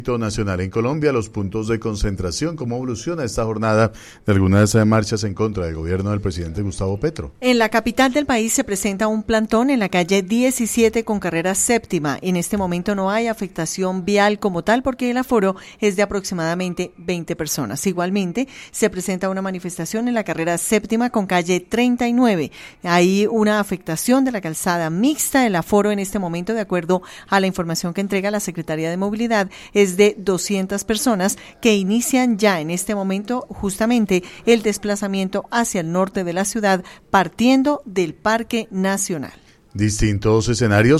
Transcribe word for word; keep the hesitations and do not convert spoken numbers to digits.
Nacional en Colombia, los puntos de concentración, cómo evoluciona esta jornada de algunas marchas en contra del gobierno del presidente Gustavo Petro. En la capital del país se presenta un plantón en la calle diecisiete con carrera séptima. En este momento no hay afectación vial como tal porque el aforo es de aproximadamente veinte personas. Igualmente se presenta una manifestación en la carrera séptima con calle treinta y nueve. Hay una afectación de la calzada mixta. El aforo en este momento, de acuerdo a la información que entrega la Secretaría de Movilidad, es de doscientas personas que inician ya en este momento justamente el desplazamiento hacia el norte de la ciudad partiendo del Parque Nacional. Distintos escenarios